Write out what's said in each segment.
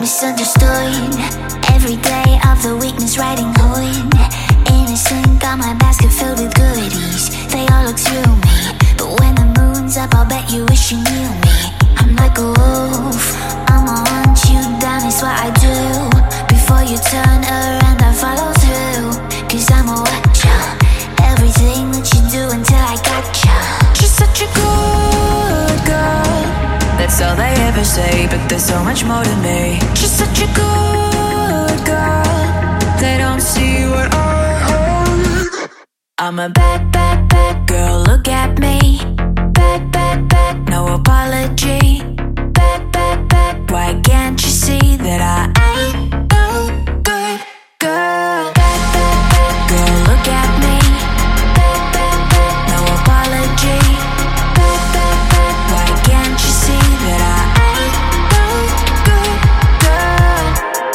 misunderstood. Every day of the weakness riding hood. Innocent, got my basket filled with goodies. They all look through me, but when the moon's up, I'll bet you wish you knew me. I'm like a wolf, I'ma hunt you down, it's what I do. Before you turn around, I follow through. Cause I'ma watch ya, everything that you do until I gotcha. She's such a good girl, that's all they ever say, but there's so much more to me. She's such a good girl, they don't see what I own. I'm a bad, bad, bad girl, look at me. Bad, bad, bad, no apology. Bad, bad, bad, why can't you see that I ain't no good girl? Bad, bad, bad girl, look at me. Bad, bad, bad, no apology. Bad, bad, bad, why can't you see that I ain't no good girl?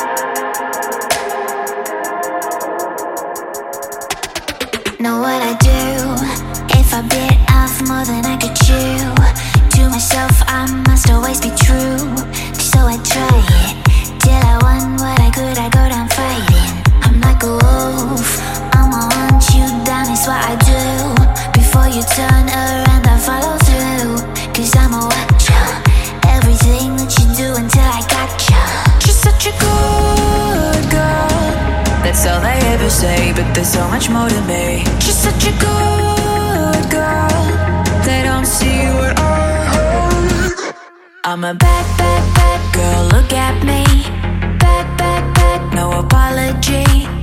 Know what I do if I bit off more than I could chew? To myself I must always be true, so I try it till I won what I could. I go down fighting. I'm like a wolf, I'ma hunt you down, it's what I do. Before you turn around, I follow through. Cause I'ma watch ya, everything that you do until I gotcha. She's such a good girl, that's all they ever say, but there's so much more to me. She's such a good girl, they don't see what I own. I'm a bad, bad, bad girl, look at me. Bad, bad, bad, no apology.